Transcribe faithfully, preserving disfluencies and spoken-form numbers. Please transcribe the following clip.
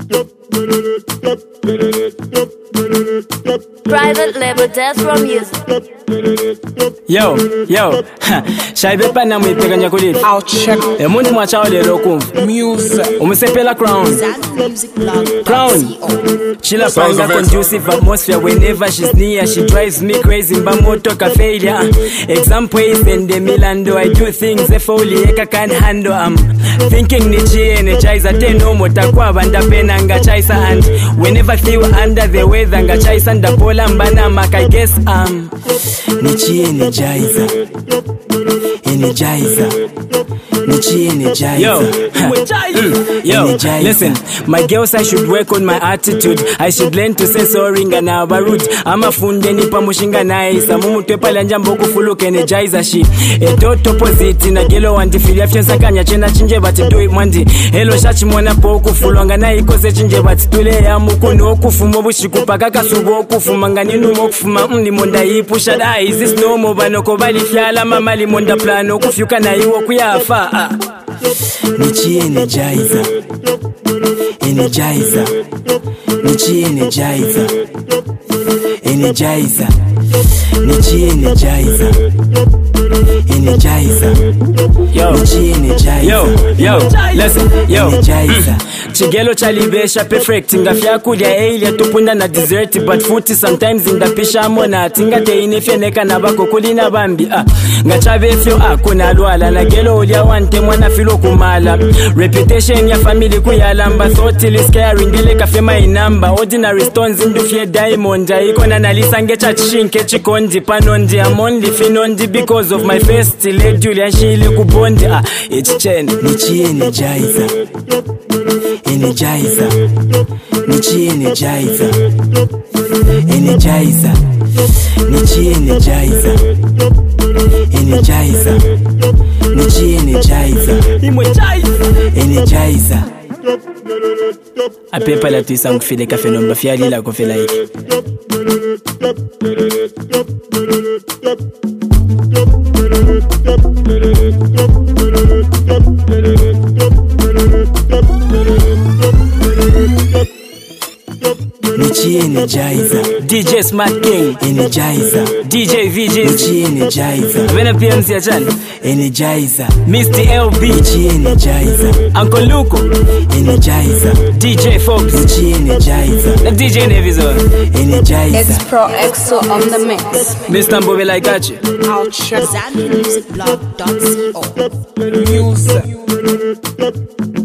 Private label Death Row Music. Yo, yo, shaibe pana mwipeganya kuliti. I'll check E mundi mwacha wale rokum music. Umesepela Crown Crown Sheila panga conducive atmosphere. Whenever she's near she drives me crazy. Mbamoto failure. Example is in the Milando. I do things if only eka can handle. I'm thinking nichi energizer. Teno motakwa banda pena nga chaisa. And whenever I feel under the weather nga chaisa ndapola mbana maka. I guess um nichi energizer. Energizer. Nichi energizer. Yo, mm. Yo, energizer. Listen, my girls, I should work on my attitude. I should learn to say sorry ngana barud. Ama funde nipa mushinga naisa. Mumu twepala njambo kufuluke energizer shi. Eto opposite na gelo wanti filia fiansa kanya chena chinje bati doi mwandi. Hello shachi mwana po kufulwanga na ikose chinje bati tule ya mukunu okufumo bushikupa kaka subo okufuma nganinu mokufuma mni monda ipusha da. Is this normal banoko bali fiala mama li monda plano kufyuka na iwo kuyafa. Ah. Nichi energizer. Energizer. Nichi energizer. Energizer. Nichi energizer. Energizer. Yo, Nichi energizer. Yo, yo, listen, yo. Energizer. Chigelo chalibesha perfect. Ngafya kulia elia tupunda na dessert. But food sometimes in the pisha mona. Tinga te inifeneka na bako kulina bambi. Ah, ngachabe fyo akuna luala. Na gelo ulia wante mwana filo kumala. Reputation ya family kuyalamba. Thought ili scary ndile kafema inamba. Ordinary stones indufye diamond. Ikona nalisange chachishinke chikondi panondi. I'm only finondi because of my face. Tile Julia shile kubondi. Ah, it's chain. Nichi energizer. Energizer. Nichi energizer. Energizer. Nichi energizer. Energizer. Nichi energizer. Energizer. A pepa la tuisa mkufile kafe nomba fiali la kufila hiki. Nichi energizer. D J Smart King Energizer. D J V J Nichi energizer. Vena P M C ya chani Energizer. Mister L B Nichi energizer. Uncle Luko Energizer. D J Fox Nichi energizer. Na D J Nevizon Energizer. It's Pro Exo on the mix. Mister Mbobela I got you. I'll check Zambian Music Blog dot co. music.